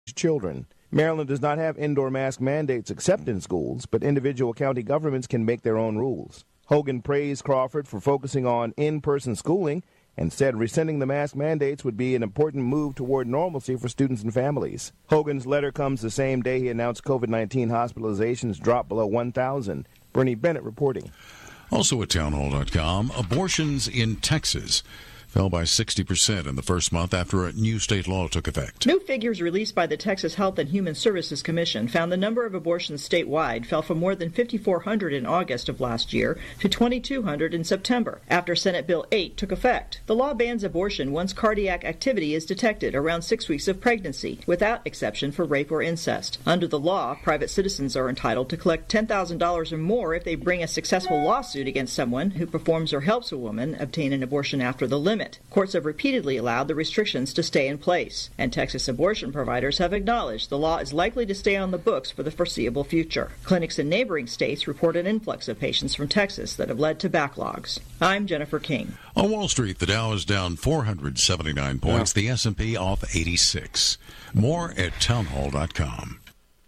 children. Maryland does not have indoor mask mandates except in schools, but individual county governments can make their own rules. Hogan praised Crawford for focusing on in-person schooling and said rescinding the mask mandates would be an important move toward normalcy for students and families. Hogan's letter comes the same day he announced COVID-19 hospitalizations dropped below 1,000. Bernie Bennett reporting. Also at townhall.com, abortions in Texas fell by 60% in the first month after a new state law took effect. New figures released by the Texas Health and Human Services Commission found the number of abortions statewide fell from more than 5,400 in August of last year to 2,200 in September, after Senate Bill 8 took effect. The law bans abortion once cardiac activity is detected around 6 weeks of pregnancy, without exception for rape or incest. Under the law, private citizens are entitled to collect $10,000 or more if they bring a successful lawsuit against someone who performs or helps a woman obtain an abortion after the limit. Courts have repeatedly allowed the restrictions to stay in place, and Texas abortion providers have acknowledged the law is likely to stay on the books for the foreseeable future. Clinics in neighboring states report an influx of patients from Texas that have led to backlogs. I'm Jennifer King. On Wall Street, the Dow is down 479 points, the S&P off 86. More at townhall.com.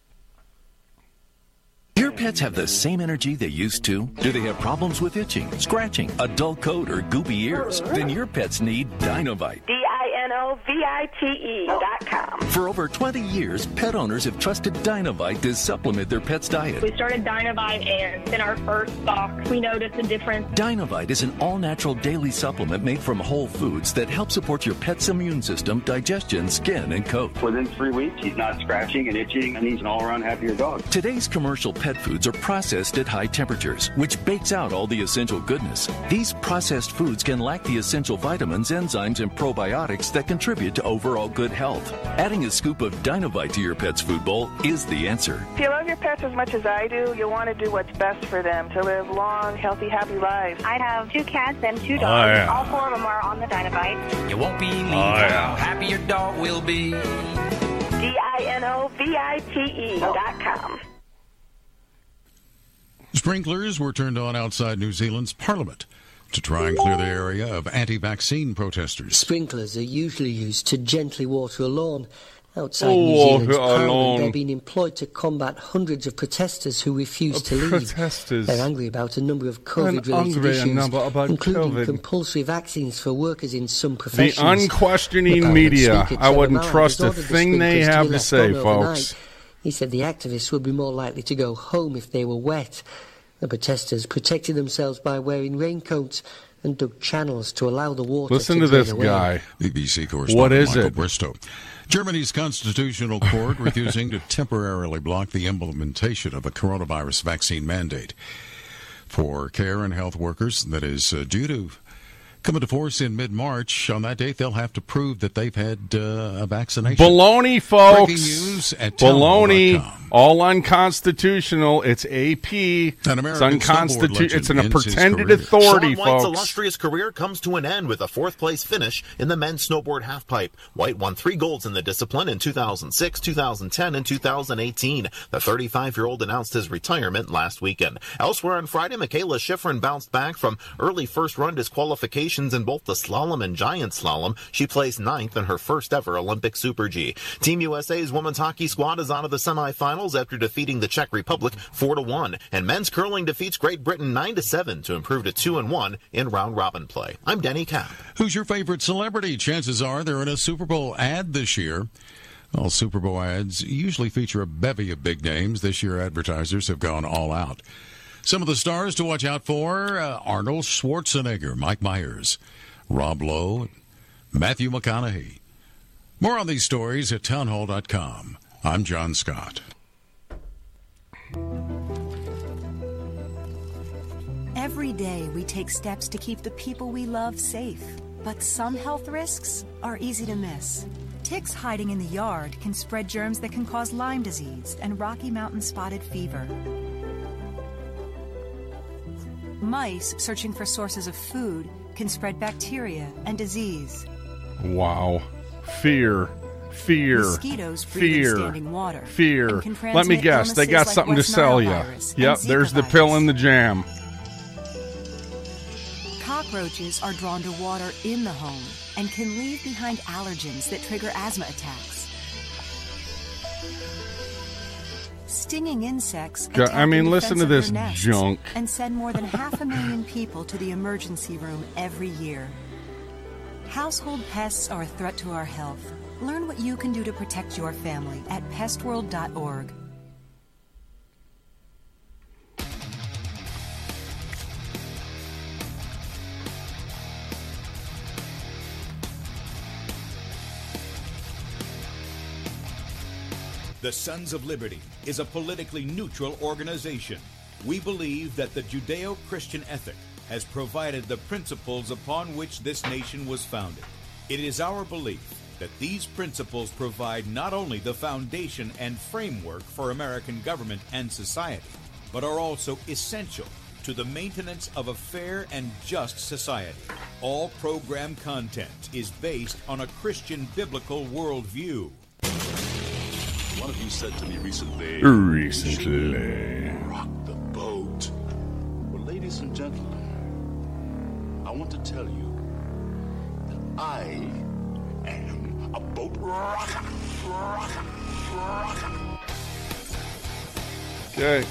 Your pets have the same energy they used to? Do they have problems with itching, scratching, a dull coat, or goopy ears? Then your pets need Dinovite. DINOVITE.com. For over 20 years, pet owners have trusted Dinovite to supplement their pet's diet. We started Dinovite, and in our first stock, we noticed a difference. Dinovite is an all-natural daily supplement made from whole foods that help support your pet's immune system, digestion, skin, and coat. Within 3 weeks, he's not scratching and itching, and he's an all-around happier dog. Today's commercial pet foods are processed at high temperatures, which bakes out all the essential goodness. These processed foods can lack the essential vitamins, enzymes, and probiotics that contribute to overall good health. Adding a scoop of Dinovite to your pet's food bowl is the answer. If you love your pets as much as I do, you'll want to do what's best for them to live long, healthy, happy lives. I have 2 cats and 2 dogs. Oh, yeah. All 4 of them are on the Dinovite. You won't believe how happy your dog will be. DINOVITE.com. Sprinklers were turned on outside New Zealand's parliament to try and clear the area of anti-vaccine protesters. Sprinklers are usually used to gently water a lawn. Outside New Zealand's parliament, they're being employed to combat hundreds of protesters who refuse to leave. They're angry about a number of COVID-related issues, including compulsory vaccines for workers in some professions. The unquestioning media. I wouldn't trust a thing they have to say, folks. He said the activists would be more likely to go home if they were wet. The protesters protected themselves by wearing raincoats and dug channels to allow the water Listen to to this away. guy. BBC correspondent What is Michael it? Bristow. Germany's constitutional court refusing to temporarily block the implementation of a coronavirus vaccine mandate for care and health workers that is due to come into force in mid-March. On that date, they'll have to prove that they've had a vaccination. Baloney, folks. Breaking news at Baloney. All unconstitutional. It's AP. It's unconstitutional. It's a pretended authority, Shaun White's folks. illustrious career comes to an end with a 4th-place finish in the men's snowboard halfpipe. White won 3 golds in the discipline in 2006, 2010, and 2018. The 35-year-old announced his retirement last weekend. Elsewhere on Friday, Michaela Schifrin bounced back from early first-run disqualifications in both the slalom and giant slalom. She placed 9th in her first-ever Olympic Super G. Team USA's women's hockey squad is out of the semifinals after defeating the Czech Republic 4-1, and men's curling defeats Great Britain 9-7 to improve to 2-1 in round-robin play. I'm Denny Kapp. Who's your favorite celebrity? Chances are they're in a Super Bowl ad this year. Well, Super Bowl ads usually feature a bevy of big names. This year, advertisers have gone all out. Some of the stars to watch out for, Arnold Schwarzenegger, Mike Myers, Rob Lowe, Matthew McConaughey. More on these stories at townhall.com. I'm John Scott. Every day we take steps to keep the people we love safe, but some health risks are easy to miss. Ticks hiding in the yard can spread germs that can cause Lyme disease and Rocky Mountain spotted fever. Mice searching for sources of food can spread bacteria and disease. Wow. Fear. Mosquitoes breathe in standing water. Fear. Let me guess. They got something to sell you. Yep, there's the pill in the jam. Cockroaches are drawn to water in the home and can leave behind allergens that trigger asthma attacks. Stinging insects listen to this junk. And send more than 500,000 people to the emergency room every year. Household pests are a threat to our health. Learn what you can do to protect your family at pestworld.org. The Sons of Liberty is a politically neutral organization. We believe that the Judeo-Christian ethic has provided the principles upon which this nation was founded. It is our belief that these principles provide not only the foundation and framework for American government and society, but are also essential to the maintenance of a fair and just society. All program content is based on a Christian biblical worldview. One of you said to me recently, rock the boat. Well, ladies and gentlemen, I want to tell you that I am a boat rocker. Okay.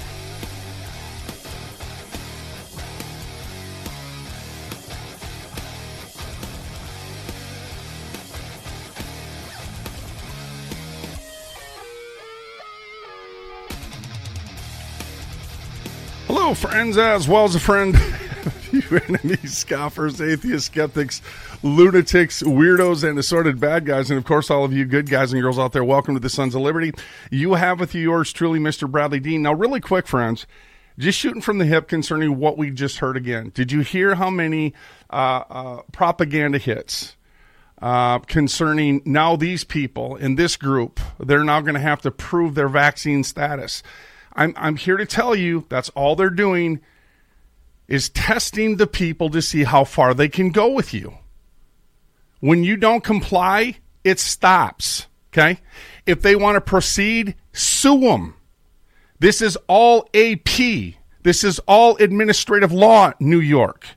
Hello, friends, as well as a friend, you enemies, scoffers, atheists, skeptics, lunatics, weirdos, and assorted bad guys, and of course, all of you good guys and girls out there, welcome to the Sons of Liberty. You have with you yours truly, Mr. Bradley Dean. Now, really quick, friends, just shooting from the hip concerning what we just heard again. Did you hear how many propaganda hits concerning now these people in this group, they're now going to have to prove their vaccine status? I'm here to tell you that's all they're doing is testing the people to see how far they can go with you. When you don't comply, it stops, okay? If they want to proceed, sue them. This is all AP. This is all administrative law, New York.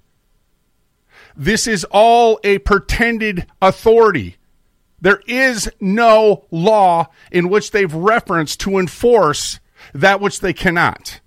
This is all a pretended authority. There is no law in which they've referenced to enforce that which they cannot.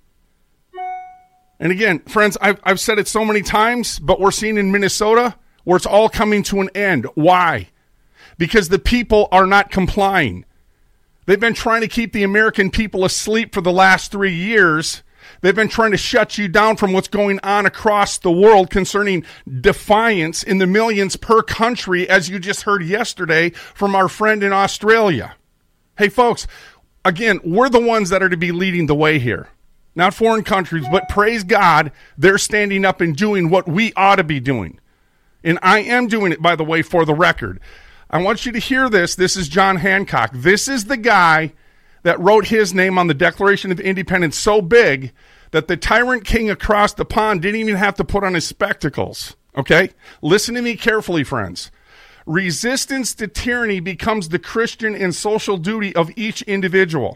And again, friends, I've said it so many times, but we're seeing in Minnesota where it's all coming to an end. Why? Because the people are not complying. They've been trying to keep the American people asleep for the last 3 years. They've been trying to shut you down from what's going on across the world concerning defiance in the millions per country, as you just heard yesterday from our friend in Australia. Hey, folks, again, we're the ones that are to be leading the way here. Not foreign countries, but praise God, they're standing up and doing what we ought to be doing. And I am doing it, by the way, for the record. I want you to hear this. This is John Hancock. This is the guy that wrote his name on the Declaration of Independence so big that the tyrant king across the pond didn't even have to put on his spectacles. Okay? Listen to me carefully, friends. Resistance to tyranny becomes the Christian and social duty of each individual.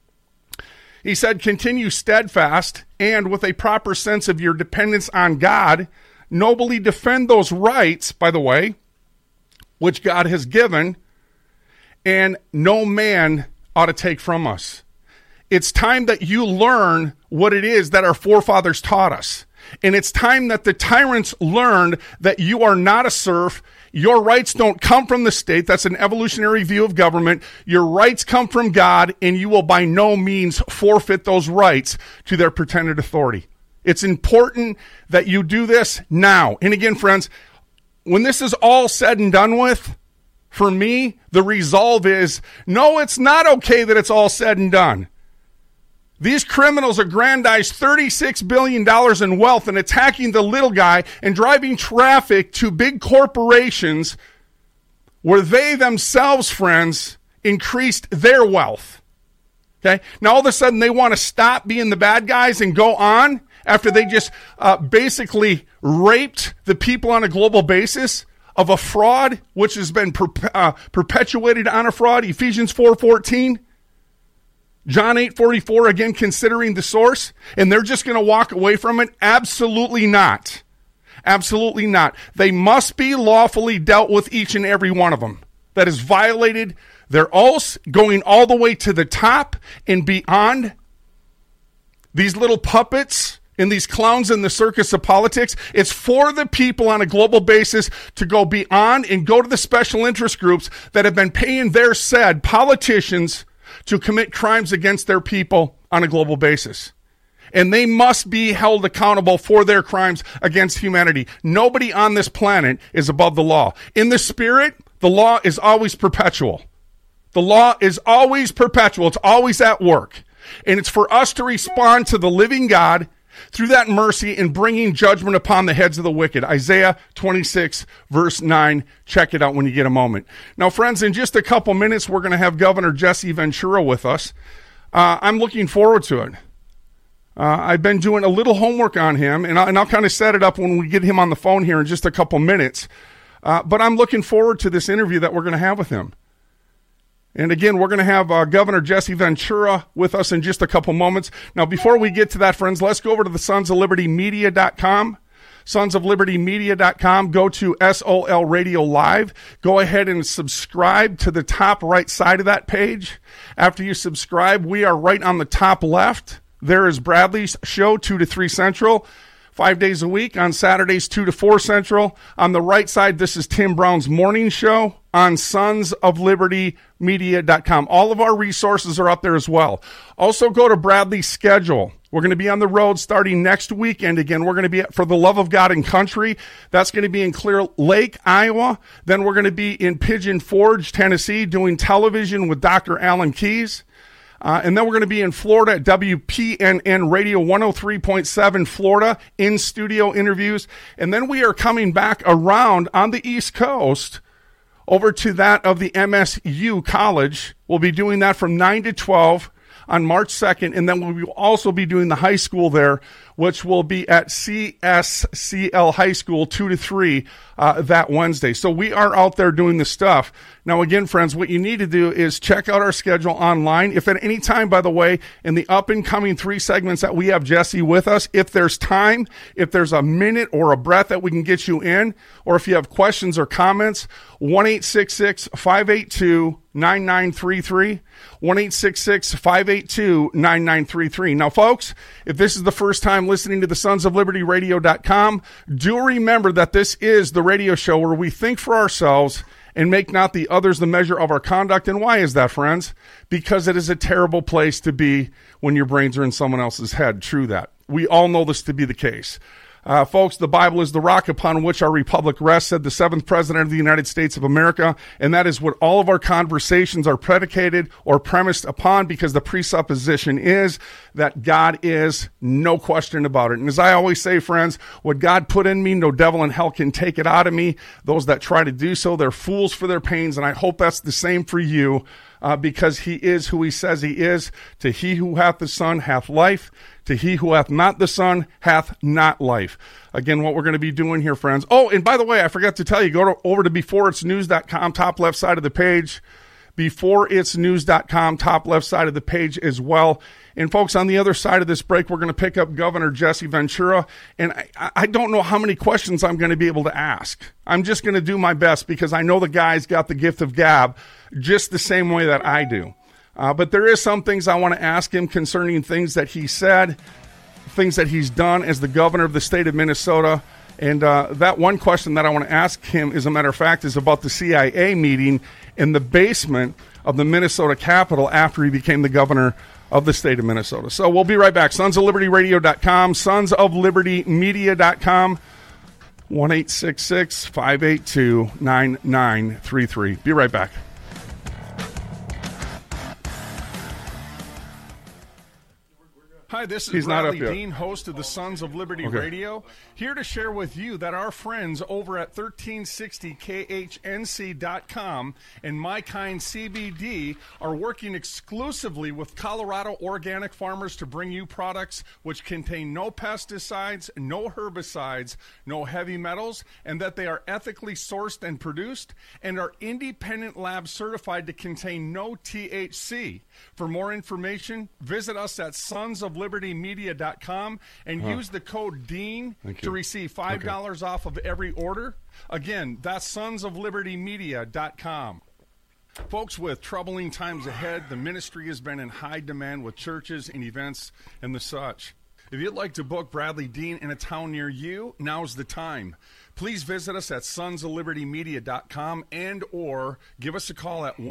He said, continue steadfast and with a proper sense of your dependence on God, nobly defend those rights, by the way, which God has given, and no man ought to take from us. It's time that you learn what it is that our forefathers taught us. And it's time that the tyrants learned that you are not a serf. Your rights don't come from the state. That's an evolutionary view of government. Your rights come from God, and you will by no means forfeit those rights to their pretended authority. It's important that you do this now. And again, friends, when this is all said and done with, for me, the resolve is, no, it's not okay that it's all said and done. These criminals aggrandize $36 billion in wealth and attacking the little guy and driving traffic to big corporations where they themselves, friends, increased their wealth. Okay? Now, all of a sudden, they want to stop being the bad guys and go on after they just basically raped the people on a global basis of a fraud, which has been perpetuated on a fraud, Ephesians 4:14. John 8:44, again, considering the source, and they're just going to walk away from it? Absolutely not. Absolutely not. They must be lawfully dealt with, each and every one of them that has violated They're all going all the way to the top and beyond. These little puppets and these clowns in the circus of politics, it's for the people on a global basis to go beyond and go to the special interest groups that have been paying their said politicians to commit crimes against their people on a global basis. And they must be held accountable for their crimes against humanity. Nobody on this planet is above the law. In the spirit, the law is always perpetual. The law is always perpetual. It's always at work. And it's for us to respond to the living God through that mercy in bringing judgment upon the heads of the wicked. Isaiah 26, verse 9. Check it out when you get a moment. Now, friends, in just a couple minutes, we're going to have Governor Jesse Ventura with us. I'm looking forward to it. I've been doing a little homework on him, and I'll kind of set it up when we get him on the phone here in just a couple minutes. But I'm looking forward to this interview that we're going to have with him. And again, we're going to have Governor Jesse Ventura with us in just a couple moments. Now, before we get to that, friends, let's go over to the sonsoflibertymedia.com. sonsoflibertymedia.com. Go to SOL Radio Live. Go ahead and subscribe to the top right side of that page. After you subscribe, we are right on the top left. There is Bradley's show, 2 to 3 Central. 5 days a week. On Saturdays, 2 to 4 Central. On the right side, this is Tim Brown's morning show on sonsoflibertymedia.com. All of our resources are up there as well. Also, go to Bradley's schedule. We're going to be on the road starting next weekend again. We're going to be at For the Love of God and Country. That's going to be in Clear Lake, Iowa. Then we're going to be in Pigeon Forge, Tennessee, doing television with Dr. Alan Keyes. And then we're going to be in Florida at WPNN Radio 103.7 Florida, in studio interviews. And then we are coming back around on the East Coast over to that of the MSU College. We'll be doing that from 9 to 12 on March 2nd. And then we will also be doing the high school there, which will be at CSCL High School 2 to 3 that Wednesday. So we are out there doing the stuff. Now, again, friends, what you need to do is check out our schedule online. If at any time, by the way, in the up-and-coming 3 segments that we have Jesse with us, if there's time, if there's a minute or a breath that we can get you in, or if you have questions or comments, 1-866-582-9933, 1-866-582-9933. Now, folks, if this is the first time listening to the sonsoflibertyradio.com, do remember that this is the radio show where we think for ourselves and make not the others the measure of our conduct. And why is that, friends? Because it is a terrible place to be when your brains are in someone else's head. True that. We all know this to be the case. Folks, the Bible is the rock upon which our republic rests, said the 7th President of the United States of America, and that is what all of our conversations are predicated or premised upon, because the presupposition is that God is, no question about it. And as I always say, friends, what God put in me, no devil in hell can take it out of me. Those that try to do so, they're fools for their pains, and I hope that's the same for you. Because he is who he says he is. To he who hath the Son hath life. To he who hath not the Son hath not life. Again, what we're going to be doing here, friends. Oh, and by the way, I forgot to tell you, go over to beforeitsnews.com, top left side of the page. Beforeitsnews.com, top left side of the page as well. And folks, on the other side of this break, we're going to pick up Governor Jesse Ventura. And I don't know how many questions I'm going to be able to ask. I'm just going to do my best, because I know the guy's got the gift of gab just the same way that I do. But there is some things I want to ask him concerning things that he said, things that he's done as the governor of the state of Minnesota. And that one question that I want to ask him, as a matter of fact, is about the CIA meeting in the basement of the Minnesota Capitol after he became the governor of the state of Minnesota. So we'll be right back. sonsoflibertyradio.com, sonsoflibertymedia.com, 1-866-582-9933. Be right back. Hi, this is Bradley Dean, host of the Sons of Liberty Radio, here to share with you that our friends over at 1360khnc.com and My Kind CBD are working exclusively with Colorado organic farmers to bring you products which contain no pesticides, no herbicides, no heavy metals, and that they are ethically sourced and produced and are independent lab certified to contain no THC. For more information, visit us at sonsoflibertymedia.com and use the code DEAN to receive $5 off of every order. Again, that's sonsoflibertymedia.com. Folks, with troubling times ahead, the ministry has been in high demand with churches and events and the such. If you'd like to book Bradley Dean in a town near you, now's the time. Please visit us at sonsoflibertymedia.com and or give us a call at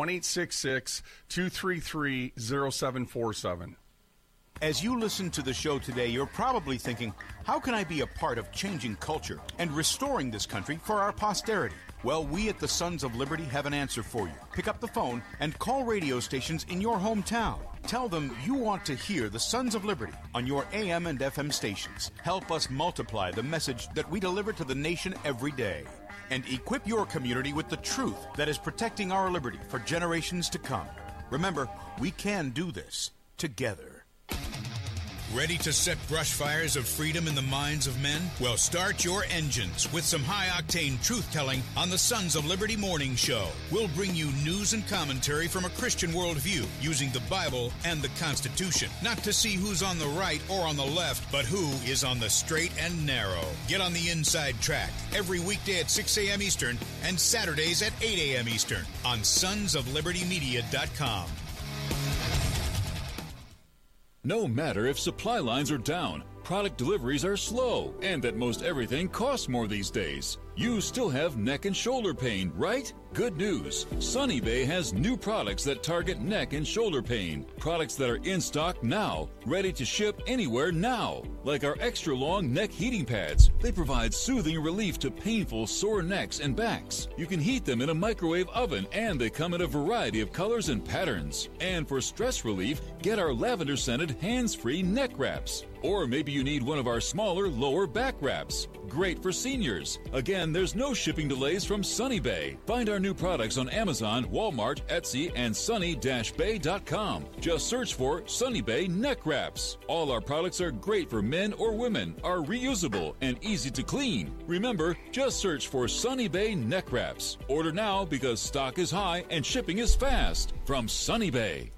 1-866-233-0747. As you listen to the show today, you're probably thinking, how can I be a part of changing culture and restoring this country for our posterity? Well, we at the Sons of Liberty have an answer for you. Pick up the phone and call radio stations in your hometown. Tell them you want to hear the Sons of Liberty on your AM and FM stations. Help us multiply the message that we deliver to the nation every day. And equip your community with the truth that is protecting our liberty for generations to come. Remember, we can do this together. Ready to set brush fires of freedom in the minds of men? Well, start your engines with some high-octane truth-telling on the Sons of Liberty Morning Show. We'll bring you news and commentary from a Christian worldview using the Bible and the Constitution. Not to see who's on the right or on the left, but who is on the straight and narrow. Get on the inside track every weekday at 6 a.m. Eastern and Saturdays at 8 a.m. Eastern on sonsoflibertymedia.com. No matter if supply lines are down, product deliveries are slow, and that most everything costs more these days, you still have neck and shoulder pain, right? Good news. Sunny Bay has new products that target neck and shoulder pain. Products that are in stock now, ready to ship anywhere now. Like our extra long neck heating pads. They provide soothing relief to painful sore necks and backs. You can heat them in a microwave oven, and they come in a variety of colors and patterns. And for stress relief, get our lavender scented hands-free neck wraps. Or maybe you need one of our smaller lower back wraps. Great for seniors. Again, there's no shipping delays from Sunny Bay. Find our new products on Amazon, Walmart, Etsy, and sunny-bay.com. Just search for Sunny Bay Neck Wraps. All our products are great for men or women, are reusable, and easy to clean. Remember, just search for Sunny Bay Neck Wraps. Order now because stock is high and shipping is fast. From Sunny Bay.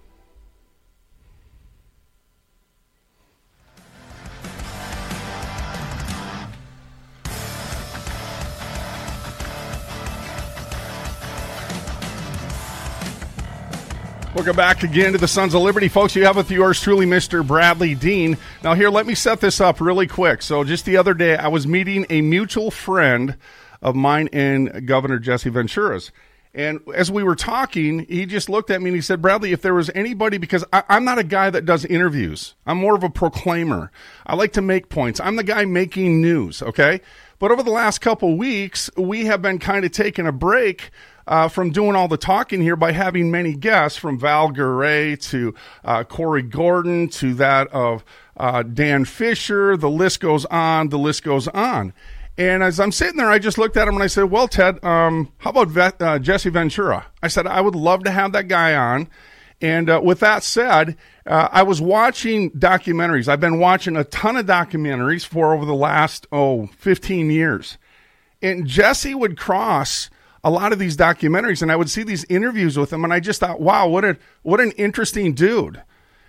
Welcome back again to the Sons of Liberty. Folks, you have with yours truly, Mr. Bradley Dean. Now here, let me set this up really quick. So just the other day, I was meeting a mutual friend of mine and Governor Jesse Ventura's. And as we were talking, he just looked at me and he said, Bradley, if there was anybody, because I'm not a guy that does interviews. I'm more of a proclaimer. I like to make points. I'm the guy making news, okay? But over the last couple weeks, we have been kind of taking a break from doing all the talking here by having many guests, from Val Garay to Corey Gordon to that of Dan Fisher. The list goes on. The list goes on. And as I'm sitting there, I just looked at him and I said, well, Ted, how about Jesse Ventura? I said, I would love to have that guy on. And with that said, I was watching documentaries. I've been watching a ton of documentaries for over the last, 15 years. And Jesse would cross a lot of these documentaries, and I would see these interviews with him, and I just thought, wow, what an interesting dude.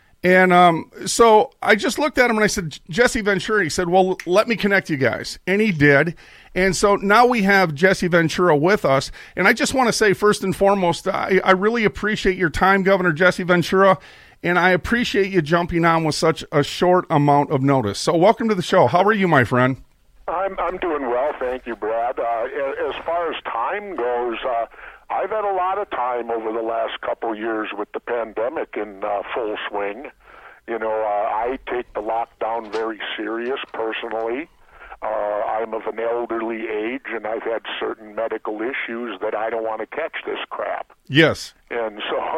And so I just looked at him and I said, Jesse Ventura. He said, well, let me connect you guys. And he did. And so now we have Jesse Ventura with us. And I just want to say, first and foremost, I really appreciate your time, Governor Jesse Ventura. And I appreciate you jumping on with such a short amount of notice. So welcome to the show. How are you, my friend? I'm doing well, thank you, Brad. As far as time goes, I've had a lot of time over the last couple years with the pandemic in full swing. You know, I take the lockdown very serious personally. I'm of an elderly age, and I've had certain medical issues that I don't want to catch this crap. Yes. And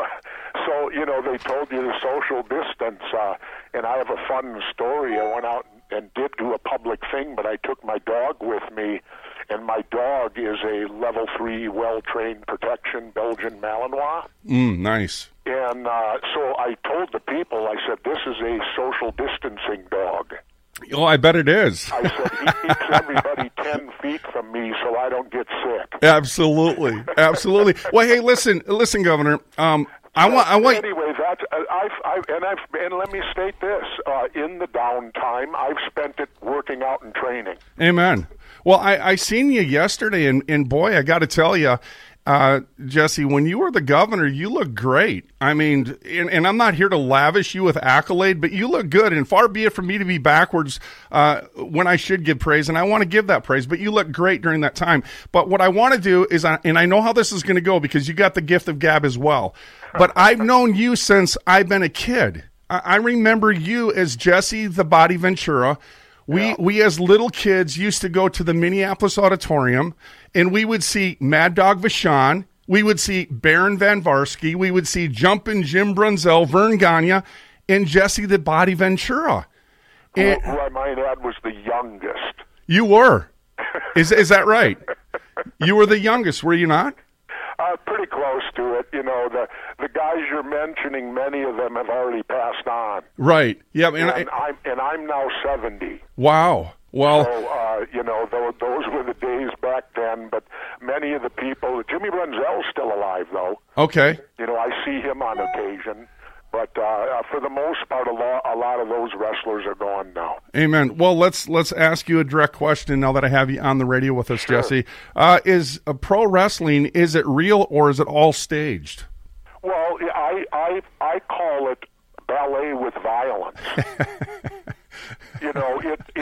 so you know, they told you to social distance, and I have a fun story. I went out and did do a public thing, but I took my dog with me, and my dog is a level 3 well-trained protection Belgian Malinois. Nice. And so I told the people, I said, this is a social distancing dog. Oh, I bet it is. I said, he keeps everybody 10 feet from me so I don't get sick. Absolutely. Absolutely. Well, hey, listen, Governor. I want. Anyway, that's and let me state this: in the downtime, I've spent it working out and training. Amen. Well, I seen you yesterday, and boy, I got to tell you, Jesse, when you were the governor, you looked great. I mean, and I'm not here to lavish you with accolade, but you look good. And far be it from me to be backwards when I should give praise, and I want to give that praise. But you look great during that time. But what I want to do is, and I know how this is going to go because you got the gift of gab as well. But I've known you since I've been a kid. I remember you as Jesse the Body Ventura. We as little kids used to go to the Minneapolis Auditorium, and we would see Mad Dog Vachon, we would see Baron Van Varsky, we would see Jumpin' Jim Brunzell, Vern Gagne, and Jesse the Body Ventura. And who I might add was the youngest. You were. Is that right? You were the youngest, were you not? Pretty close to it. You know, the guys you're mentioning, many of them have already passed on. Right. Yeah. And I'm now 70. Wow. Well, so, you know, those were the days back then. But many of the people, Jimmy Brunzell's still alive, though. Okay. You know, I see him on occasion. But for the most part, a lot of those wrestlers are gone now. Amen. Well, let's ask you a direct question now that I have you on the radio with us, sure. Jesse. Is pro wrestling, is it real or is it all staged? Well, I call it ballet with violence. You know,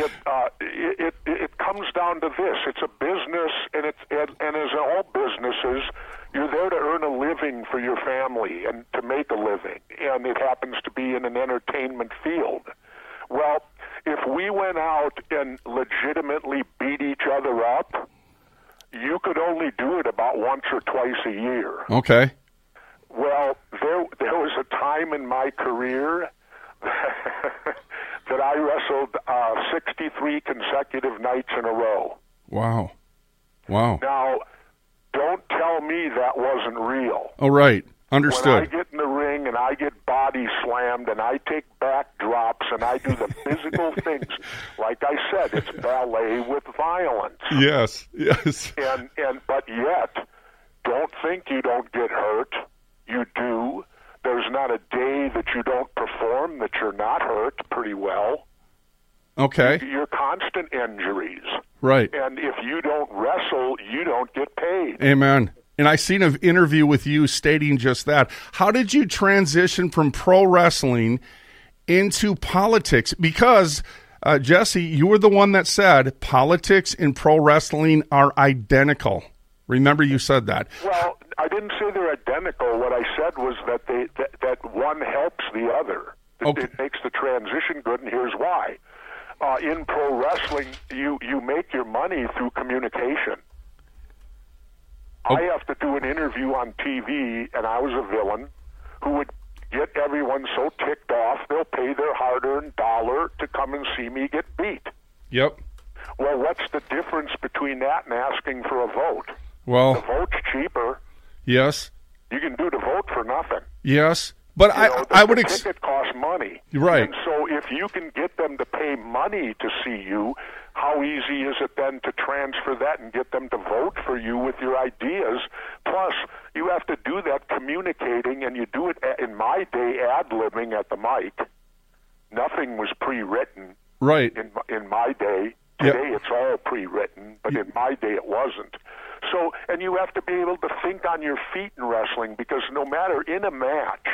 it comes down to this: it's a business, and as all businesses, you're there to earn a living for your family and to make a living, and it happens to be in an entertainment field. Well, if we went out and legitimately beat each other up, you could only do it about once or twice a year. Okay. Well, there was a time in my career that I wrestled 63 consecutive nights in a row. Wow. Wow. Now, don't tell me that wasn't real. Oh, right. Understood. When I get in the ring and I get body slammed and I take back drops and I do the physical things, like I said, it's ballet with violence. Yes, yes. But yet, don't think you don't get hurt. You do. There's not a day that you don't perform that you're not hurt pretty well. Okay. You're constant injuries. Right. And if you don't wrestle, you don't get paid. Amen. And I seen an interview with you stating just that. How did you transition from pro wrestling into politics? Because, Jesse, you were the one that said politics and pro wrestling are identical. Remember you said that. Well, I didn't say they're identical. What I said was that that one helps the other. Okay. It makes the transition good, and here's why. In pro wrestling, you make your money through communication. I have to do an interview on TV, and I was a villain who would get everyone so ticked off they'll pay their hard-earned dollar to come and see me get beat. Yep. Well, what's the difference between that and asking for a vote? Well, the vote's cheaper. Yes. You can do the vote for nothing. Yes. But I would the ticket costs money. Right. And so if you can get them to pay money to see you, how easy is it then to transfer that and get them to vote for you with your ideas? Plus, you have to do that communicating, and you do it, in my day, ad-libbing at the mic. Nothing was pre-written. Right. In my day. Today it's all pre-written, but in my day it wasn't. So, and you have to be able to think on your feet in wrestling, because no matter in a match,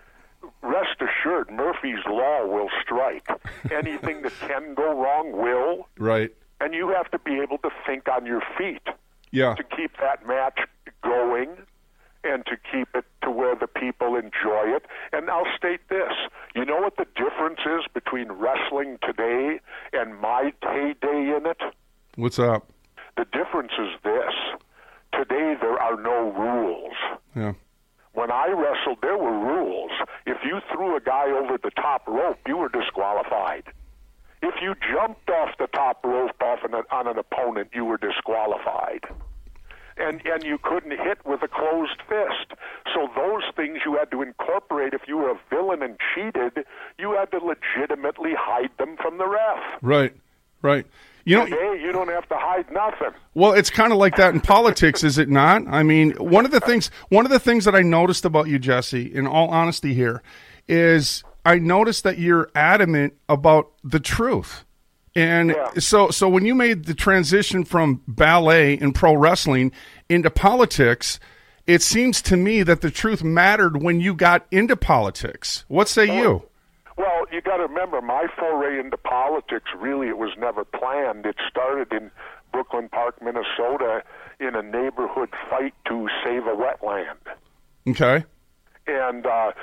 rest assured, Murphy's Law will strike. Anything that can go wrong will. Right. And you have to be able to think on your feet. Yeah. To keep that match going and to keep it to where the people enjoy it. And I'll state this. You know what the difference is between wrestling today and my heyday in it? What's up? The difference is this. Today there are no rules. Yeah. When I wrestled, there were rules. If you threw a guy over the top rope, you were disqualified. If you jumped off the top rope on an opponent, you were disqualified. And you couldn't hit with a closed fist. So those things you had to incorporate. If you were a villain and cheated, you had to legitimately hide them from the ref. Right, right. Today, you don't have to hide nothing. Well, it's kind of like that in politics, is it not? I mean, one of the things that I noticed about you, Jesse, in all honesty here, is I noticed that you're adamant about the truth. And so when you made the transition from ballet and pro wrestling into politics, it seems to me that the truth mattered when you got into politics. What say you? Well, you got to remember, my foray into politics, really, it was never planned. It started in Brooklyn Park, Minnesota, in a neighborhood fight to save a wetland. Okay. And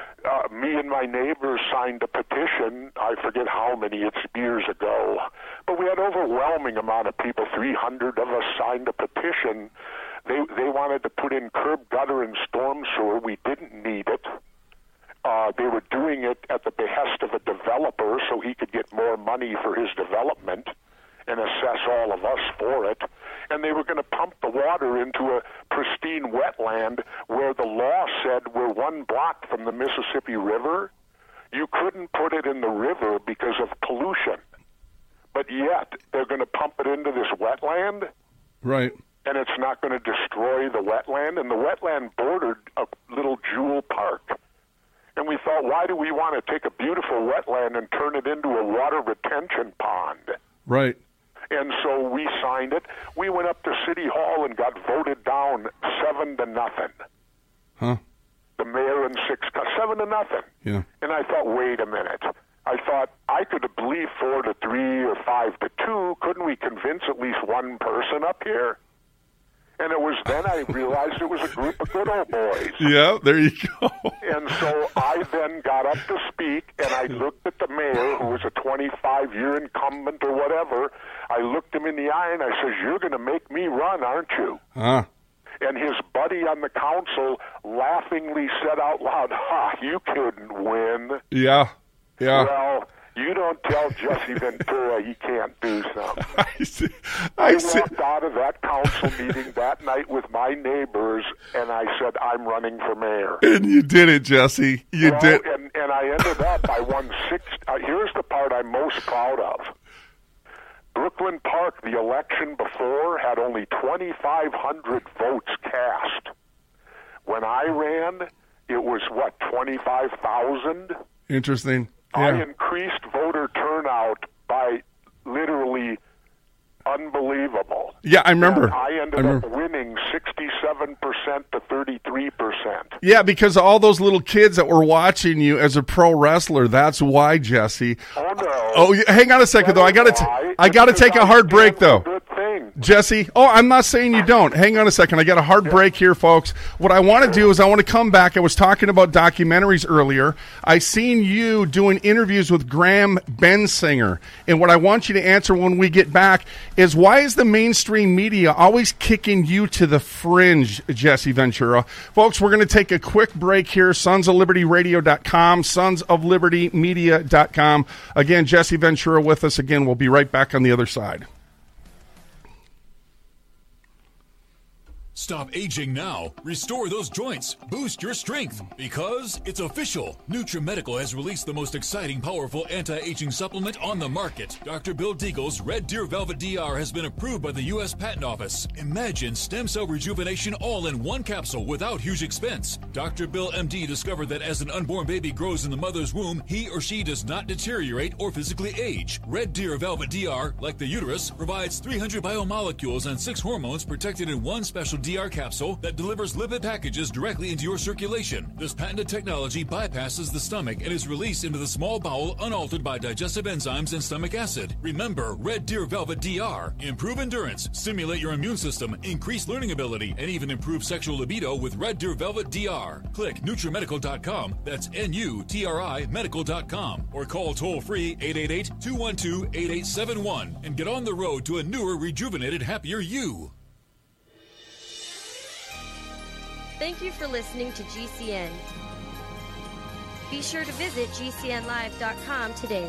me and my neighbors signed a petition. I forget how many, it's years ago. But we had overwhelming amount of people, 300 of us signed a petition. They wanted to put in curb, gutter, and storm sewer. We didn't need it. They were doing it at the behest of a developer so he could get more money for his development and assess all of us for it. And they were going to pump the water into a pristine wetland where the law said we're 1 block from the Mississippi River. You couldn't put it in the river because of pollution. But yet, they're going to pump it into this wetland. Right. And it's not going to destroy the wetland. And the wetland bordered a little jewel park. And we thought, why do we want to take a beautiful wetland and turn it into a water retention pond? Right. And so we signed it. We went up to City Hall and got voted down 7-0. Huh? The mayor and 7-0. Yeah. And I thought, wait a minute. I thought I could believe 4-3 or 5-2. Couldn't we convince at least one person up here? And it was then I realized it was a group of good old boys. Yeah, there you go. And so I then got up to speak, and I looked at the mayor, who was a 25-year incumbent or whatever. I looked him in the eye, and I says, you're going to make me run, aren't you? And his buddy on the council laughingly said out loud, you couldn't win. Yeah. Well, you don't tell Jesse Ventura he can't do something. I walked out of that council meeting that night with my neighbors, and I said, I'm running for mayor. And you did it, Jesse. You did. And I ended up, I won 6. Here's the part I'm most proud of. Brooklyn Park, the election before, had only 2,500 votes cast. When I ran, it was, 25,000? Interesting. I increased voter turnout by literally unbelievable. Yeah, I remember. And I ended up winning 67% to 33%. Yeah, because all those little kids that were watching you as a pro wrestler, that's why, Jesse. Oh, no. Oh, hang on a second, though. I got to take a hard break, though. Jesse, I'm not saying you don't. Hang on a second. I got a hard break here, folks. What I want to do is I want to come back. I was talking about documentaries earlier. I seen you doing interviews with Graham Bensinger. And what I want you to answer when we get back is, why is the mainstream media always kicking you to the fringe, Jesse Ventura? Folks, we're going to take a quick break here. SonsOfLibertyRadio.com, SonsOfLibertyMedia.com. Again, Jesse Ventura with us. Again, we'll be right back on the other side. Stop aging now. Restore those joints. Boost your strength. Because it's official. NutriMedical has released the most exciting, powerful anti-aging supplement on the market. Dr. Bill Deagle's Red Deer Velvet DR has been approved by the U.S. Patent Office. Imagine stem cell rejuvenation all in one capsule without huge expense. Dr. Bill MD discovered that as an unborn baby grows in the mother's womb, he or she does not deteriorate or physically age. Red Deer Velvet DR, like the uterus, provides 300 biomolecules and 6 hormones protected in one special DR capsule that delivers lipid packages directly into your circulation. This patented technology bypasses the stomach and is released into the small bowel unaltered by digestive enzymes and stomach acid. Remember, Red Deer Velvet DR. Improve endurance, stimulate your immune system, increase learning ability, and even improve sexual libido with Red Deer Velvet DR. Click NutriMedical.com, that's N-U-T-R-I Medical.com, or call toll-free 888-212-8871 and get on the road to a newer, rejuvenated, happier you. Thank you for listening to GCN. Be sure to visit GCNlive.com today.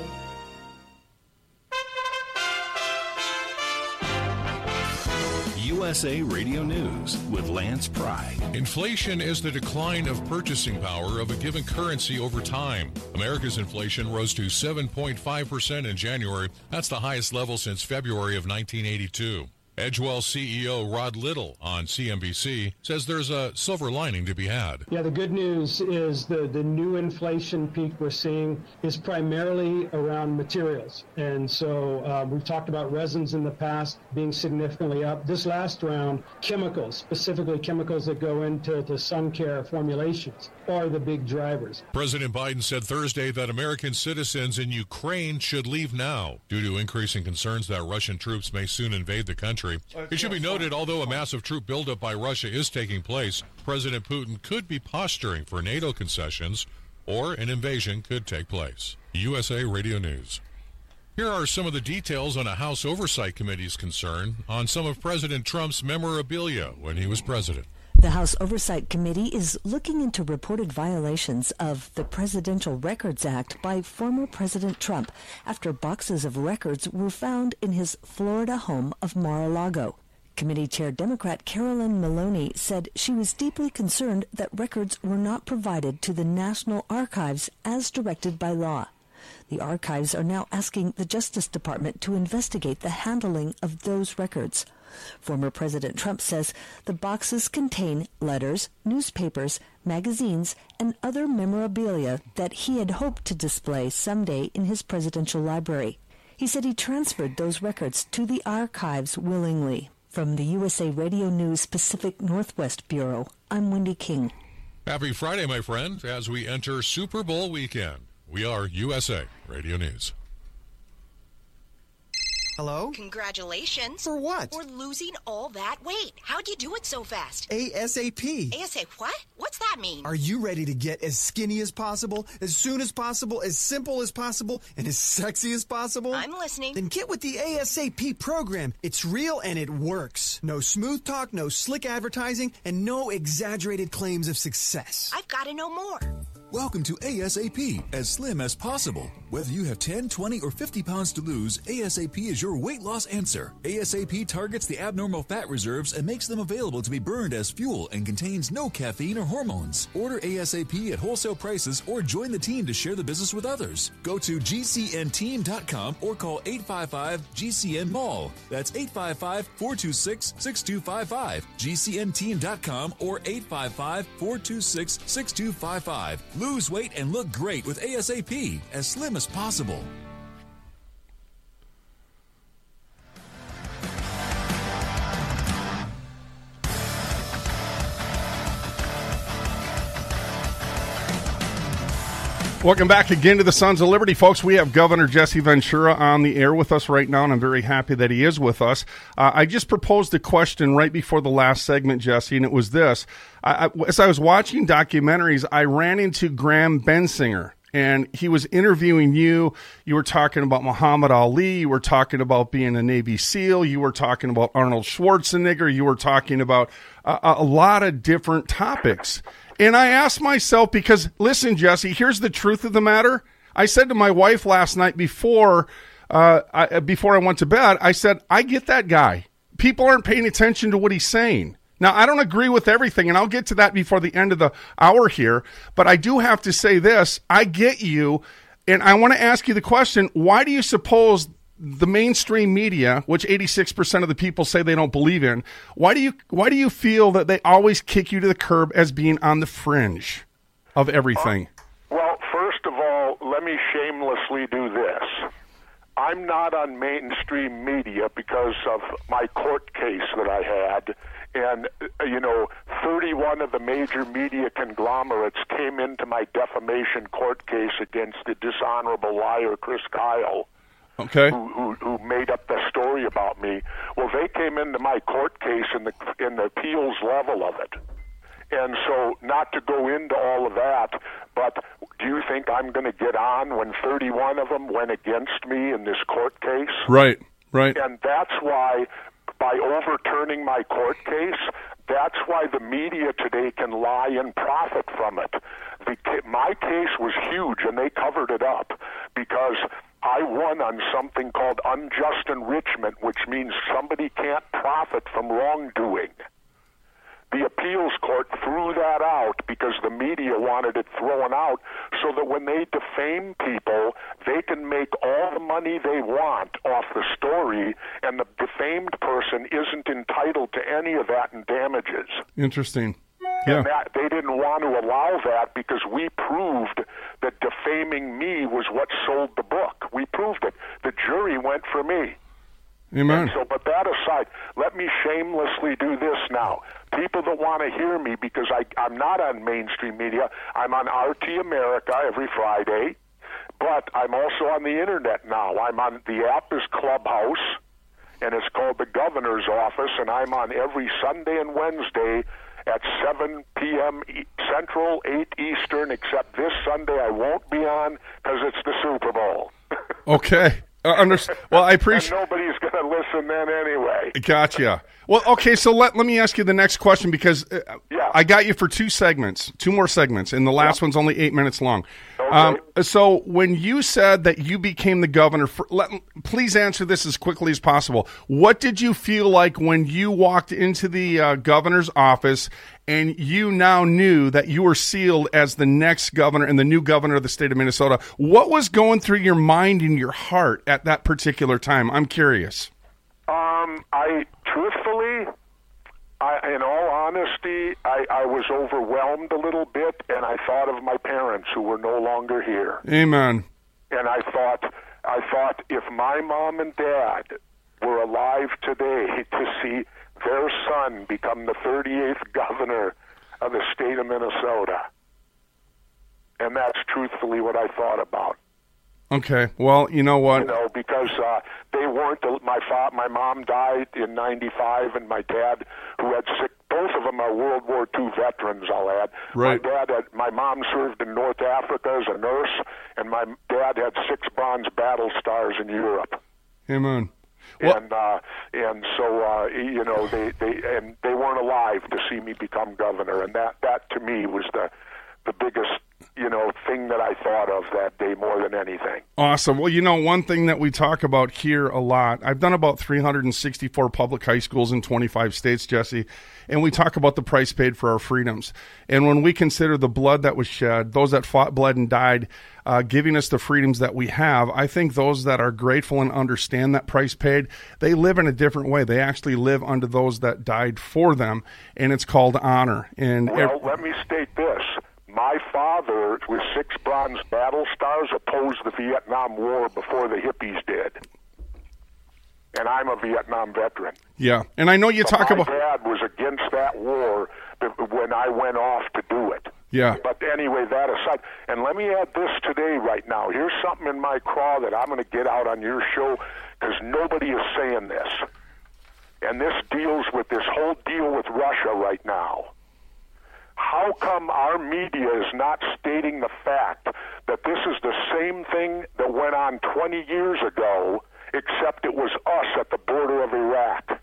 USA Radio News with Lance Pry. Inflation is the decline of purchasing power of a given currency over time. America's inflation rose to 7.5% in January. That's the highest level since February of 1982. Edgewell CEO Rod Little on CNBC says there's a silver lining to be had. Yeah, the good news is the new inflation peak we're seeing is primarily around materials. And so we've talked about resins in the past being significantly up. This last round, chemicals, specifically chemicals that go into the sun care formulations, are the big drivers. President Biden said Thursday that American citizens in Ukraine should leave now due to increasing concerns that Russian troops may soon invade the country. It should be noted, although a massive troop buildup by Russia is taking place, President Putin could be posturing for NATO concessions, or an invasion could take place. USA Radio News. Here are some of the details on a House Oversight Committee's concern on some of President Trump's memorabilia when he was president. The House Oversight Committee is looking into reported violations of the Presidential Records Act by former President Trump after boxes of records were found in his Florida home of Mar-a-Lago. Committee Chair Democrat Carolyn Maloney said she was deeply concerned that records were not provided to the National Archives as directed by law. The archives are now asking the Justice Department to investigate the handling of those records. Former President Trump says the boxes contain letters, newspapers, magazines, and other memorabilia that he had hoped to display someday in his presidential library. He said he transferred those records to the archives willingly. From the USA Radio News Pacific Northwest Bureau, I'm Wendy King. Happy Friday, my friend, as we enter Super Bowl weekend. We are USA Radio News. Hello? Congratulations. For what? For losing all that weight. How'd you do it so fast? ASAP. ASAP what? What's that mean? Are you ready to get as skinny as possible, as soon as possible, as simple as possible, and as sexy as possible? I'm listening. Then get with the ASAP program. It's real and it works. No smooth talk, no slick advertising, and no exaggerated claims of success. I've got to know more. Welcome to ASAP, as slim as possible. Whether you have 10, 20, or 50 pounds to lose, ASAP is your weight loss answer. ASAP targets the abnormal fat reserves and makes them available to be burned as fuel and contains no caffeine or hormones. Order ASAP at wholesale prices or join the team to share the business with others. Go to GCNteam.com or call 855-GCN-MALL. That's 855-426-6255. GCNteam.com or 855-426-6255. Lose weight and look great with ASAP, as slim as possible. Welcome back again to the Sons of Liberty, folks. We have Governor Jesse Ventura on the air with us right now, and I'm very happy that he is with us. I just proposed a question right before the last segment, Jesse, and it was this. As I was watching documentaries, I ran into Graham Bensinger, and he was interviewing you. You were talking about Muhammad Ali. You were talking about being a Navy SEAL. You were talking about Arnold Schwarzenegger. You were talking about a lot of different topics. And I asked myself, because, listen, Jesse, here's the truth of the matter. I said to my wife last night before I went to bed, I said, I get that guy. People aren't paying attention to what he's saying. Now, I don't agree with everything, and I'll get to that before the end of the hour here, but I do have to say this. I get you, and I want to ask you the question, why do you suppose the mainstream media, which 86% of the people say they don't believe in, why do you feel that they always kick you to the curb as being on the fringe of everything? Well, first of all, let me shamelessly do this. I'm not on mainstream media because of my court case that I had. And, 31 of the major media conglomerates came into my defamation court case against the dishonorable liar Chris Kyle. Okay. Who made up the story about me? Well, they came into my court case in the appeals level of it, and so not to go into all of that. But do you think I'm going to get on when 31 of them went against me in this court case? Right. Right. And that's why, by overturning my court case, that's why the media today can lie and profit from it. My case was huge, and they covered it up because I won on something called unjust enrichment, which means somebody can't profit from wrongdoing. The appeals court threw that out because because the media wanted it thrown out so that when they defame people, they can make all the money they want off the story, and the defamed person isn't entitled to any of that in damages. Interesting. Yeah. And they didn't want to allow that because we proved that defaming me was what sold the book. We proved it. The jury went for me. Amen. So, but that aside, let me shamelessly do this now. People that want to hear me, because I'm not on mainstream media. I'm on RT America every Friday, but I'm also on the Internet now. The app is Clubhouse, and it's called The Governor's Office, and I'm on every Sunday and Wednesday at 7 p.m. Central, 8 Eastern, except this Sunday I won't be on because it's the Super Bowl. Okay. Well, I appreciate. And nobody's going to listen then anyway. Gotcha. Well, okay. So let me ask you the next question, because I got you for two more segments, and the last one's only 8 minutes long. Okay. So when you said that you became the governor, please answer this as quickly as possible. What did you feel like when you walked into the governor's office and you now knew that you were sealed as the next governor and the new governor of the state of Minnesota? What was going through your mind and your heart at that particular time? I'm curious. In all honesty, I was overwhelmed a little bit, and I thought of my parents who were no longer here. Amen. And I thought if my mom and dad were alive today to see their son become the 38th governor of the state of Minnesota. And that's truthfully what I thought about. Okay. Well, you know what? Because they weren't. My mom died in '95, and my dad, who had both of them are World War II veterans, I'll add. Right. My mom served in North Africa as a nurse, and my dad had 6 bronze battle stars in Europe. Amen. Well, and so they weren't alive to see me become governor, and that to me was the biggest thing that I thought of that day more than anything. Awesome. Well, one thing that we talk about here a lot, I've done about 364 public high schools in 25 states, Jesse, and we talk about the price paid for our freedoms. And when we consider the blood that was shed, those that fought, bled, and died, giving us the freedoms that we have, I think those that are grateful and understand that price paid, they live in a different way. They actually live under those that died for them, and it's called honor. And let me state this. My father, with 6 bronze battle stars, opposed the Vietnam War before the hippies did. And I'm a Vietnam veteran. Yeah, and I know you talk about... My dad was against that war when I went off to do it. Yeah. But anyway, that aside, and let me add this today right now. Here's something in my craw that I'm going to get out on your show because nobody is saying this. And this deals with this whole deal with Russia right now. How come our media is not stating the fact that this is the same thing that went on 20 years ago, except it was us at the border of Iraq?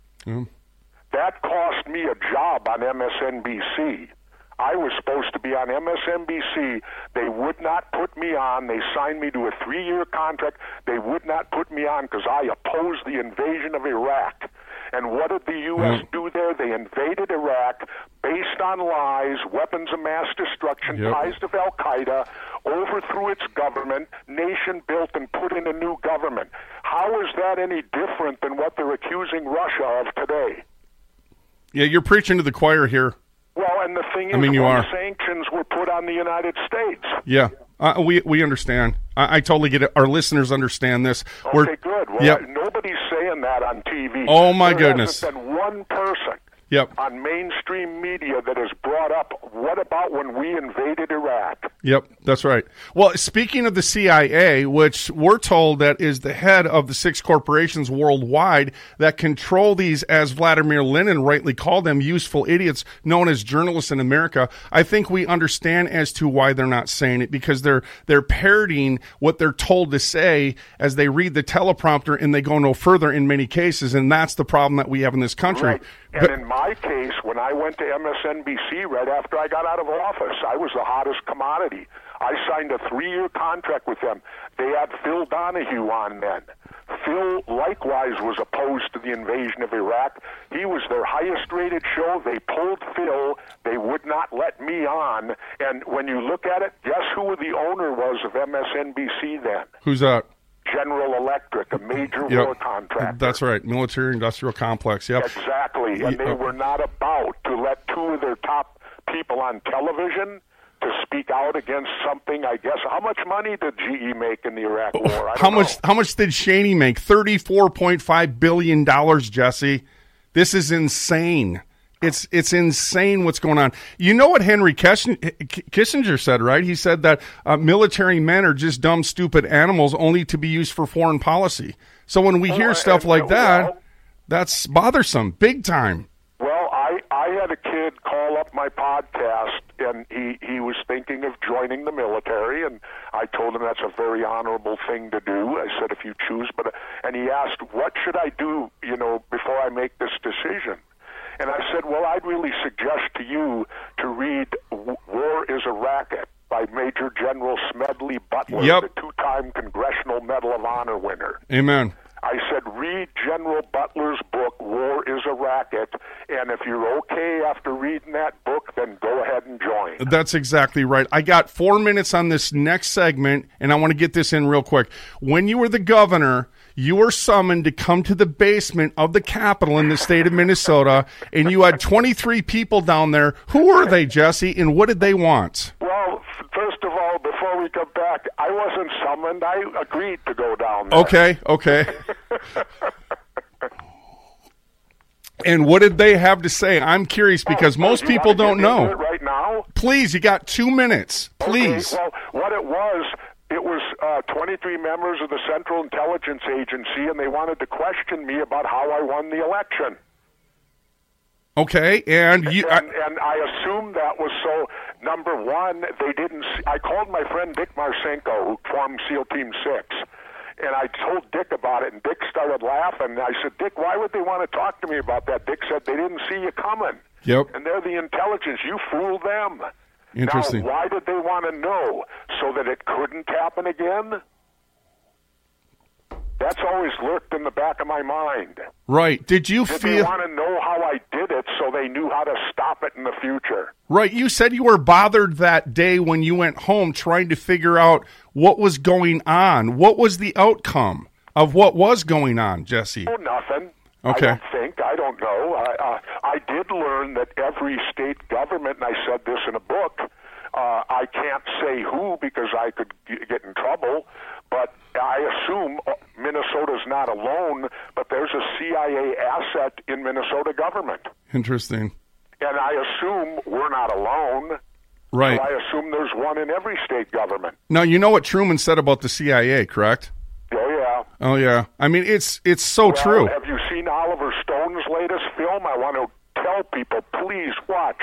That cost me a job on MSNBC. I was supposed to be on MSNBC. They would not put me on. They signed me to a 3-year contract. They would not put me on because I opposed the invasion of Iraq. And what did the U.S. do there? They invaded Iraq based on lies, weapons of mass destruction, ties to Al-Qaeda, overthrew its government, nation built and put in a new government. How is that any different than what they're accusing Russia of today? Yeah, you're preaching to the choir here. Well, and the thing is, the sanctions were put on the United States. Yeah, we understand. I totally get it. Our listeners understand this. Okay, good. Well, nobody's saying that on TV. Oh, my goodness. There hasn't been one person on mainstream media that has brought up, what about when we invaded Iraq? Yep, that's right. Well, speaking of the CIA, which we're told that is the head of the 6 corporations worldwide that control these, as Vladimir Lenin rightly called them, useful idiots known as journalists in America, I think we understand as to why they're not saying it, because they're parroting what they're told to say as they read the teleprompter, and they go no further in many cases, and that's the problem that we have in this country. Right. And in my case, when I went to MSNBC right after I got out of office, I was the hottest commodity. I signed a 3-year contract with them. They had Phil Donahue on then. Phil likewise was opposed to the invasion of Iraq. He was their highest-rated show. They pulled Phil. They would not let me on. And when you look at it, guess who the owner was of MSNBC then? Who's that? General Electric, a major war contractor. That's right, military-industrial complex, yep. Exactly, and they were not about to let 2 of their top people on television to speak out against something, I guess. How much money did GE make in the Iraq War? How much did Cheney make? $34.5 billion, Jesse. This is insane. It's insane what's going on. You know what Henry Kissinger said, right? He said that military men are just dumb, stupid animals only to be used for foreign policy. So when we hear stuff like that, that's bothersome, big time. Well, I had a kid call up my podcast, and he was thinking of joining the military, and I told him that's a very honorable thing to do. I said, if you choose, and he asked, what should I do, before I make this decision? And I said, well, I'd really suggest to you to read War is a Racket by Major General Smedley Butler, the 2-time Congressional Medal of Honor winner. Amen. I said, read General Butler's book, War is a Racket, and if you're okay after reading that book, then go ahead and join. That's exactly right. I got 4 minutes on this next segment, and I want to get this in real quick. When you were the governor, you were summoned to come to the basement of the Capitol in the state of Minnesota, and you had 23 people down there. Who were they, Jesse, and what did they want? Well, first of all, before we come back, I wasn't summoned. I agreed to go down there. Okay. And what did they have to say? I'm curious because most people don't know. Right now? Please, you got 2 minutes. Please. Okay, well, what it was 23 members of the Central Intelligence Agency, and they wanted to question me about how I won the election. Okay, and I assumed that was so. Number one, they didn't. I called my friend Dick Marcinko, who formed SEAL Team 6, and I told Dick about it, and Dick started laughing. I said, Dick, why would they want to talk to me about that? Dick said, they didn't see you coming. Yep. And they're the intelligence. You fooled them. Interesting. Now, why did they want to know? So that it couldn't happen again? That's always lurked in the back of my mind. Right. Did they want to know how I did it so they knew how to stop it in the future? Right. You said you were bothered that day when you went home trying to figure out what was going on. What was the outcome of what was going on, Jesse? Oh, nothing. Okay. I don't know. I did learn that every state government, and I said this in a book, I can't say who because I could get in trouble, but I assume Minnesota's not alone, but there's a CIA asset in Minnesota government. Interesting. And I assume we're not alone. Right. So I assume there's one in every state government. Now, you know what Truman said about the CIA, correct? Oh, yeah. I mean, it's so true. Have you seen Oliver Stone's latest film? I want to tell people, please watch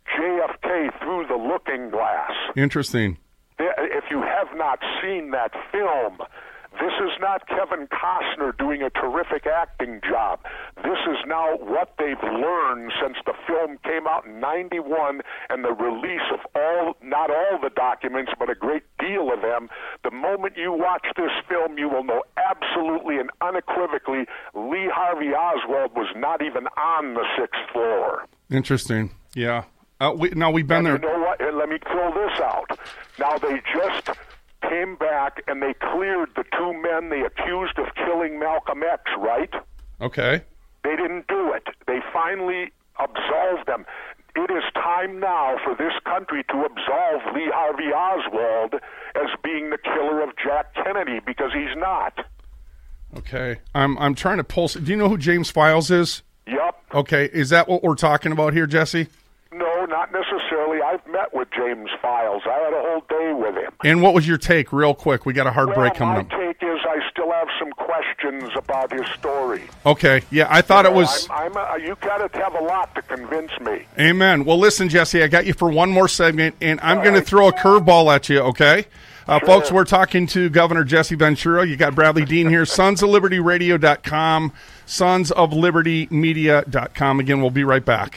JFK Through the Looking Glass. Interesting. If you have not seen that film, this is not Kevin Costner doing a terrific acting job. This is now what they've learned since the film came out in 91 and the release of not all the documents, but a great deal of them. The moment you watch this film, you will know absolutely and unequivocally Lee Harvey Oswald was not even on the 6th floor. Interesting. Yeah. We've been there. You know what? Let me throw this out. Now, they just came back and they cleared the 2 men they accused of killing Malcolm X, right? Okay. They didn't do it. They finally absolved them. It is time now for this country to absolve Lee Harvey Oswald as being the killer of Jack Kennedy, because he's not. Okay. I'm trying to pulse. Do you know who James Files is? Yep. Okay. Is that what we're talking about here, Jesse? No, not necessarily. I've met with James Files. I had a whole day with him. And what was your take, real quick? We got a hard break coming up. My take is I still have some questions about his story. Okay. Yeah, I thought it was... you got to have a lot to convince me. Amen. Well, listen, Jesse, I got you for one more segment, and I'm going to throw a curveball at you, okay? Sure. Folks, we're talking to Governor Jesse Ventura. You got Bradley Dean here, sonsoflibertyradio.com, sonsoflibertymedia.com. Again, we'll be right back.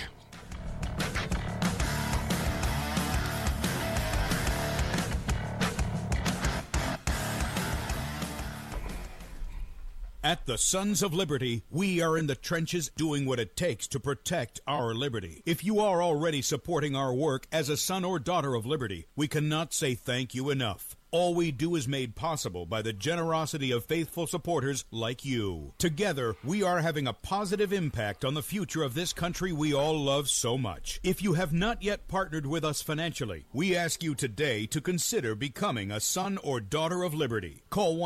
At the Sons of Liberty, we are in the trenches doing what it takes to protect our liberty. If you are already supporting our work as a son or daughter of liberty, we cannot say thank you enough. All we do is made possible by the generosity of faithful supporters like you. Together, we are having a positive impact on the future of this country we all love so much. If you have not yet partnered with us financially, we ask you today to consider becoming a son or daughter of liberty. Call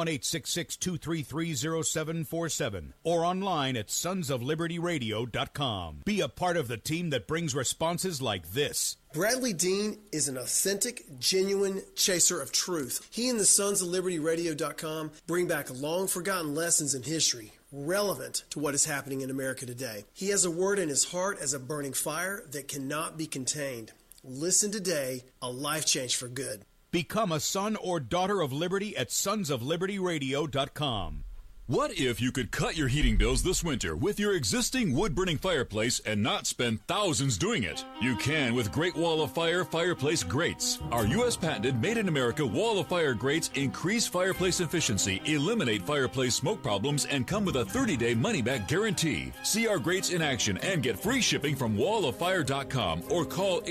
1-866-233-0747 or online at sonsoflibertyradio.com. Be a part of the team that brings responses like this. Bradley Dean is an authentic, genuine chaser of truth. He and the Sons of Liberty Radio.com bring back long-forgotten lessons in history relevant to what is happening in America today. He has a word in his heart as a burning fire that cannot be contained. Listen today, a life change for good. Become a son or daughter of liberty at sonsoflibertyradio.com. What if you could cut your heating bills this winter with your existing wood-burning fireplace and not spend thousands doing it? You can with Great Wall of Fire fireplace grates. Our U.S. patented made-in-America Wall of Fire grates increase fireplace efficiency, eliminate fireplace smoke problems, and come with a 30-day money-back guarantee. See our grates in action and get free shipping from walloffire.com or call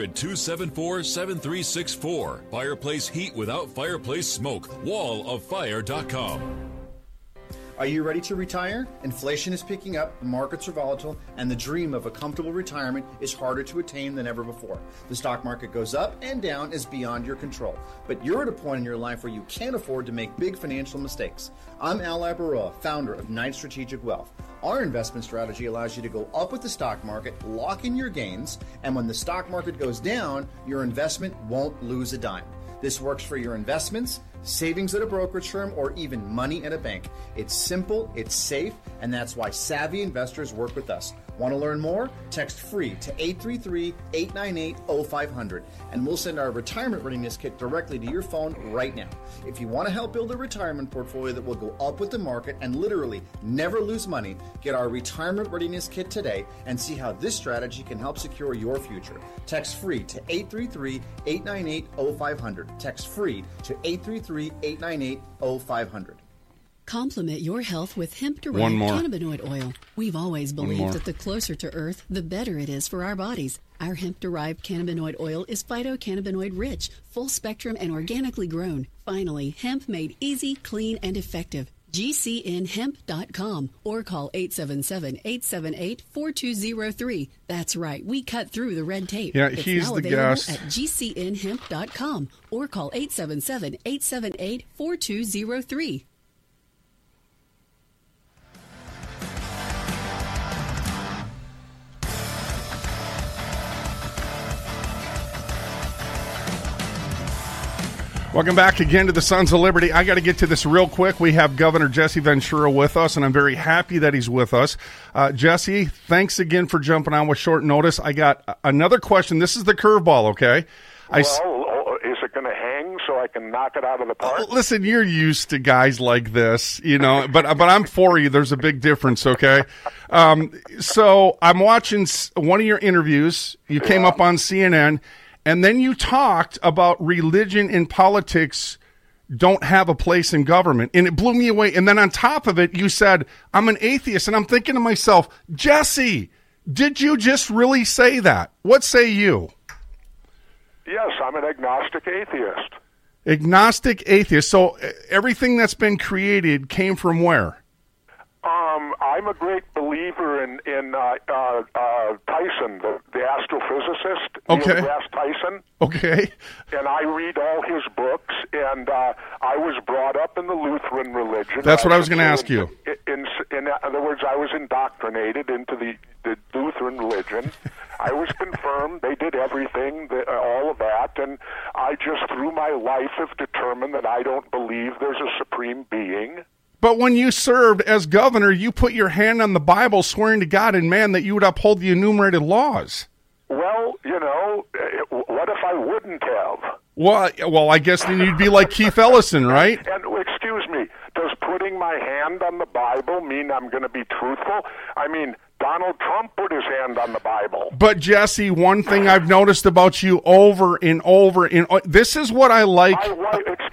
800-274-7364. Fireplace heat without fireplace smoke. walloffire.com. Are you ready to retire? Inflation is picking up, markets are volatile, and the dream of a comfortable retirement is harder to attain than ever before. The stock market goes up and down is beyond your control, but you're at a point in your life where you can't afford to make big financial mistakes. I'm Al Labaroa, founder of Knight Strategic Wealth. Our investment strategy allows you to go up with the stock market, lock in your gains, and when the stock market goes down, your investment won't lose a dime. This works for your investments, savings at a brokerage firm, or even money at a bank. It's simple, it's safe, and that's why savvy investors work with us. Want to learn more? Text FREE to 833-898-0500, and we'll send our retirement readiness kit directly to your phone right now. If you want to help build a retirement portfolio that will go up with the market and literally never lose money, get our retirement readiness kit today and see how this strategy can help secure your future. Text FREE to 833-898-0500. Text FREE to 833-898-0500. Complement your health with hemp-derived cannabinoid oil. We've always believed that the closer to Earth, the better it is for our bodies. Our hemp-derived cannabinoid oil is phytocannabinoid-rich, full-spectrum, and organically grown. Finally, hemp made easy, clean, and effective. GCNhemp.com or call 877-878-4203. That's right, we cut through the red tape. Yeah, it's he's now the available guest. at GCNhemp.com or call 877-878-4203. Welcome back again to the Sons of Liberty. I got to get to this real quick. We have Governor Jesse Ventura with us, and I'm very happy that he's with us. Jesse, thanks again for jumping on with short notice. I got another question. This is the curveball, okay? Is it going to hang so I can knock it out of the park? Listen, you're used to guys like this, you know, but I'm for you. There's a big difference, okay? So I'm watching one of your interviews. You came up on CNN. And then you talked about religion and politics don't have a place in government. And it blew me away. And then on top of it, you said, I'm an atheist. And I'm thinking to myself, Jesse, did you just really say that? What say you? Yes, I'm an agnostic atheist. Agnostic atheist. So everything that's been created came from where? I'm a great believer in Tyson, the astrophysicist, Neil deGrasse Tyson. Okay. And I read all his books, and I was brought up in the Lutheran religion. That's what I was going to ask you. In other words, I was indoctrinated into the Lutheran religion. I was confirmed. They did everything, all of that, and I just, through my life, have determined that I don't believe there's a supreme being. But when you served as governor, you put your hand on the Bible, swearing to God and man that you would uphold the enumerated laws. Well, you know, what if I wouldn't have? Well, I guess then you'd be like Keith Ellison, right? And excuse me, does putting my hand on the Bible mean I'm going to be truthful? I mean, Donald Trump put his hand on the Bible. But, Jesse, one thing I've noticed about you over and over, this is what I like. Excuse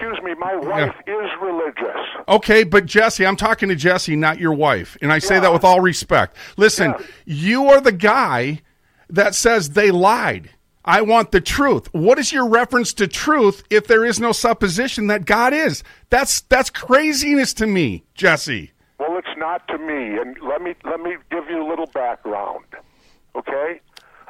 excuse me, my wife is religious. Okay, but Jesse, I'm talking to Jesse, not your wife. And I say that with all respect. Listen, you are the guy that says they lied. I want the truth. What is your reference to truth if there is no supposition that God is? That's craziness to me, Jesse. Well, it's not to me, and let me give you a little background. Okay,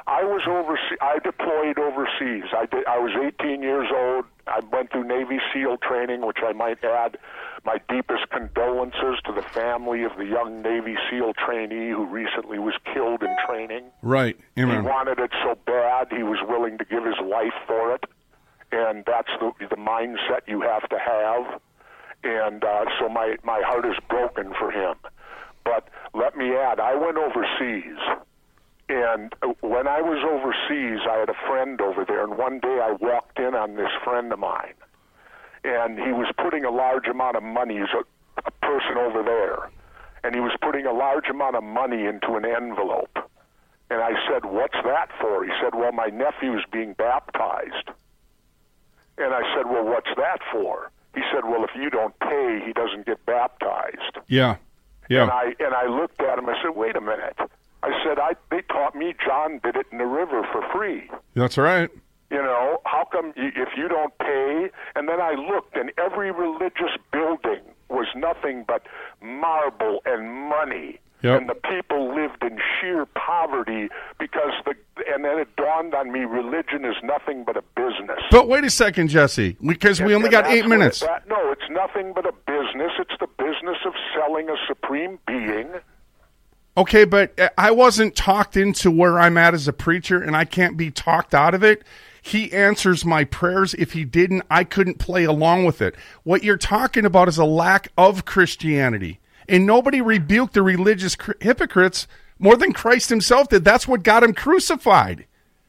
I deployed overseas. I was 18 years old. I went through Navy SEAL training, which I might add my deepest condolences to the family of the young Navy SEAL trainee who recently was killed in training. Right. Amen. He wanted it so bad he was willing to give his life for it, and that's the mindset you have to have. And so my heart is broken for him. But let me add, I went overseas. And when I was overseas, I had a friend over there, and one day I walked in on this friend of mine, and he was putting a large amount of money. He's a person over there, and he was putting a large amount of money into an envelope. And I said, "What's that for?" He said, "Well, my nephew's being baptized." And I said, "Well, what's that for?" He said, "Well, if you don't pay, he doesn't get baptized." Yeah. And I looked at him. I said, "Wait a minute." I said, they taught me John did it in the river for free. That's right. You know, how come if you don't pay? And then I looked, and every religious building was nothing but marble and money. Yep. And the people lived in sheer poverty and then it dawned on me, religion is nothing but a business. But wait a second, Jesse, because we only got 8 minutes. No, it's nothing but a business. It's the business of selling a supreme being. Okay, but I wasn't talked into where I'm at as a preacher, and I can't be talked out of it. He answers my prayers. If he didn't, I couldn't play along with it. What you're talking about is a lack of Christianity. And nobody rebuked the religious hypocrites more than Christ himself did. That's what got him crucified.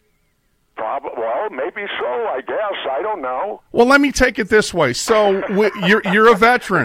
Well, maybe so, I guess. I don't know. Well, let me take it this way. So you're a veteran.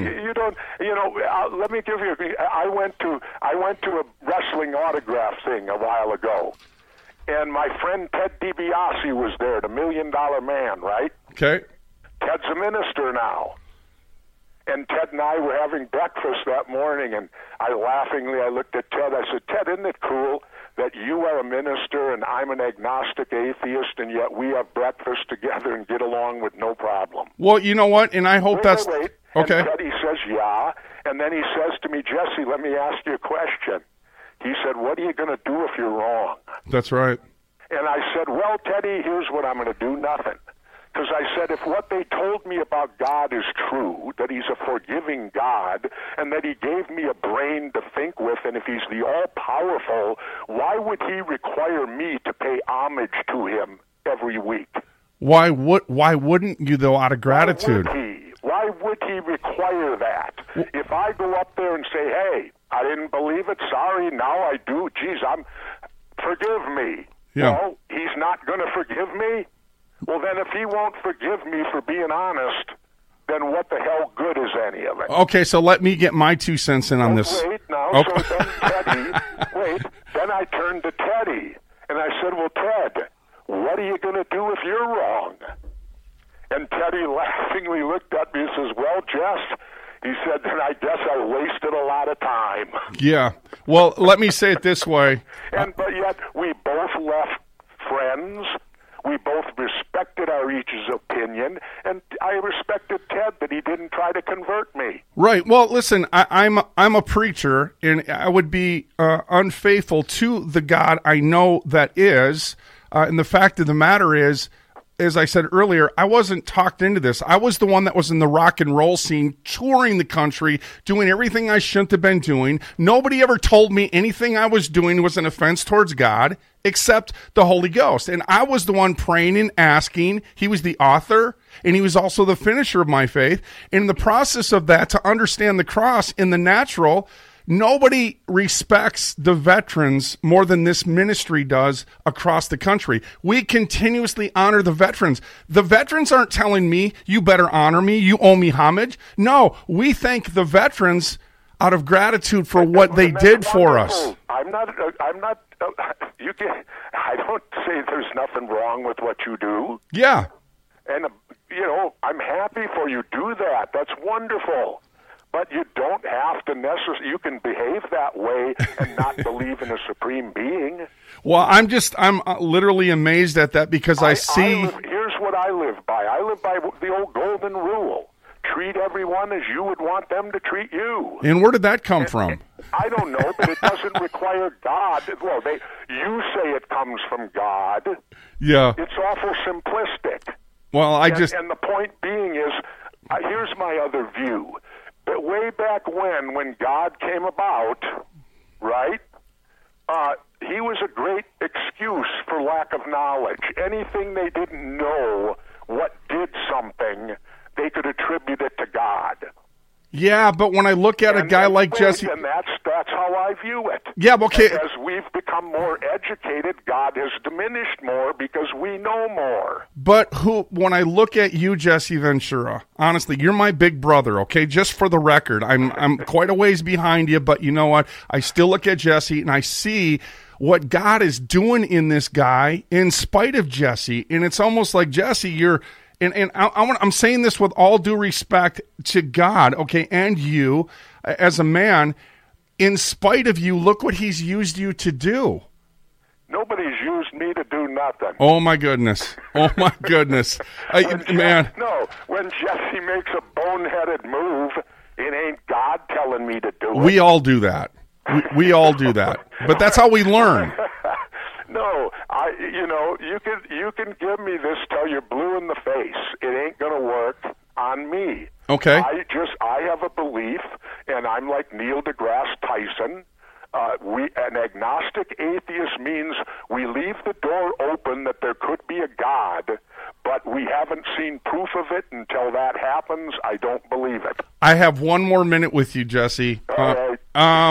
Let me give you. I went to a wrestling autograph thing a while ago, and my friend Ted DiBiase was there, the $1 Million Man, right? Okay. Ted's a minister now. And Ted and I were having breakfast that morning, and I laughingly looked at Ted. I said, "Ted, isn't it cool that you are a minister and I'm an agnostic atheist, and yet we have breakfast together and get along with no problem?" Well, you know what? And I hope wait. Okay. And Teddy says, "Yeah." And then he says to me, "Jesse, let me ask you a question." He said, "What are you going to do if you're wrong?" That's right. And I said, "Well, Teddy, here's what I'm going to do, nothing." Because I said, if what they told me about God is true, that he's a forgiving God, and that he gave me a brain to think with, and if he's the all-powerful, why would he require me to pay homage to him every week? Why wouldn't you, though, out of gratitude? Why would he require that? If I go up there and say, "Hey, I didn't believe it, sorry, now I do, geez, forgive me." Yeah. Well, he's not going to forgive me? Well, then if he won't forgive me for being honest, then what the hell good is any of it? Okay, so let me get my 2 cents in on this. Wait, now, okay. So then I turned to Teddy, and I said, "Well, Ted, what are you going to do if you're wrong?" And Teddy laughingly looked at me and says, "Well, Jess," he said, "then I guess I wasted a lot of time." Yeah. Well, let me say it this way. But yet we both left friends. We both respected our each's opinion, and I respected Ted that he didn't try to convert me. Right. Well, listen, I'm a preacher, and I would be unfaithful to the God I know that is. And the fact of the matter is, as I said earlier, I wasn't talked into this. I was the one that was in the rock and roll scene, touring the country, doing everything I shouldn't have been doing. Nobody ever told me anything I was doing was an offense towards God, except the Holy Ghost. And I was the one praying and asking. He was the author, and he was also the finisher of my faith. And in the process of that, to understand the cross in the natural, nobody respects the veterans more than this ministry does across the country. We continuously honor the veterans. The veterans aren't telling me, "You better honor me, you owe me homage." No, we thank the veterans out of gratitude for what they did for us. I'm not, I don't say there's nothing wrong with what you do. Yeah. And I'm happy for you. Do that. That's wonderful. But you don't have to necessarily. You can behave that way and not believe in a supreme being. Well, I'm literally amazed at that because I see. Here's what I live by. I live by the old golden rule. Treat everyone as you would want them to treat you. And where did that come from? I don't know, but it doesn't require God. Well, you say it comes from God. Yeah. It's awful simplistic. Well, And the point being is, here's my other view. But way back when God came about, right, he was a great excuse for lack of knowledge. Anything they didn't know what did something, they could attribute it to God. Yeah, but when I look at a guy like Jesse... And that's how I view it. Yeah, okay. As we've become more educated, God has diminished more because we know more. But when I look at you, Jesse Ventura, honestly, you're my big brother, okay? Just for the record, I'm quite a ways behind you, but you know what? I still look at Jesse, and I see what God is doing in this guy in spite of Jesse, and it's almost like, Jesse, you're... And I'm saying this with all due respect to God, okay, and you as a man. In spite of you, look what he's used you to do. Nobody's used me to do nothing. Oh, my goodness. Oh, my goodness. Man. No, when Jesse makes a boneheaded move, it ain't God telling me to do it. We all do that. We all do that. But that's how we learn. No, you can give me this till you're blue in the face. It ain't going to work on me. Okay. I have a belief, and I'm like Neil deGrasse Tyson. An agnostic atheist means we leave the door open that there could be a God, but we haven't seen proof of it. Until that happens, I don't believe it. I have one more minute with you, Jesse. All right.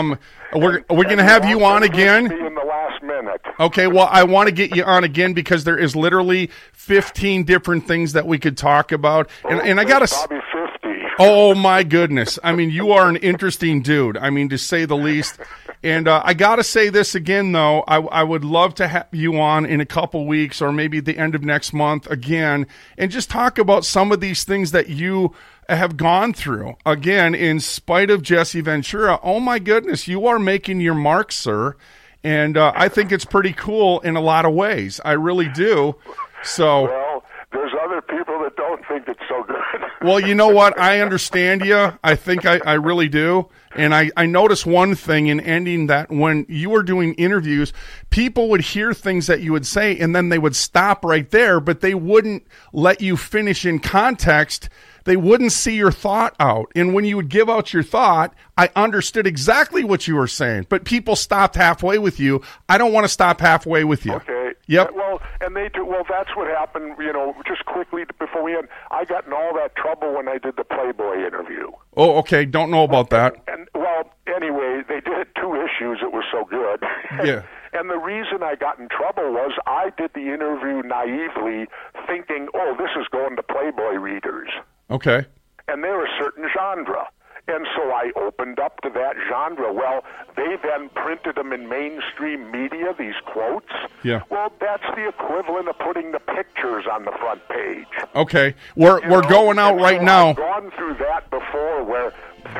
We're going to have you on again. In the last minute. Okay, well, I want to get you on again because there is literally 15 different things that we could talk about, and I got to. Probably 50. Oh my goodness! I mean, you are an interesting dude. I mean, to say the least. And I got to say this again, though. I would love to have you on in a couple weeks or maybe at the end of next month again and just talk about some of these things that you have gone through. Again, in spite of Jesse Ventura, oh my goodness, you are making your mark, sir. And I think it's pretty cool in a lot of ways. I really do. So. Well, there's other people that don't think it's so good. Well, you know what? I understand you. I think I really do. And I noticed one thing in ending that when you were doing interviews, people would hear things that you would say, and then they would stop right there, but they wouldn't let you finish in context. They wouldn't see your thought out. And when you would give out your thought, I understood exactly what you were saying. But people stopped halfway with you. I don't want to stop halfway with you. Okay. Yep. Well, and they do. Well, that's what happened, just quickly before we end. I got in all that trouble when I did the Playboy interview. Oh, okay. Don't know about that. Well, anyway, they did 2 issues. It was so good. Yeah. And the reason I got in trouble was I did the interview naively thinking, oh, this is going to Playboy readers. Okay. And they're a certain genre. And so I opened up to that genre. Well, they then printed them in mainstream media, these quotes. Yeah. Well, that's the equivalent of putting the pictures on the front page. Okay. We're going out right now. I've gone through that before where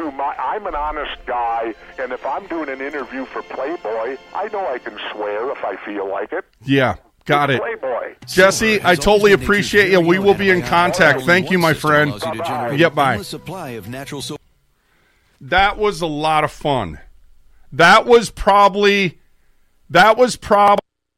I'm an honest guy, and if I'm doing an interview for Playboy, I know I can swear if I feel like it. Yeah. Got it. Playboy. Jesse, I totally appreciate you. We will be in contact. Thank you, my friend. Yep, bye. That was a lot of fun. That was probably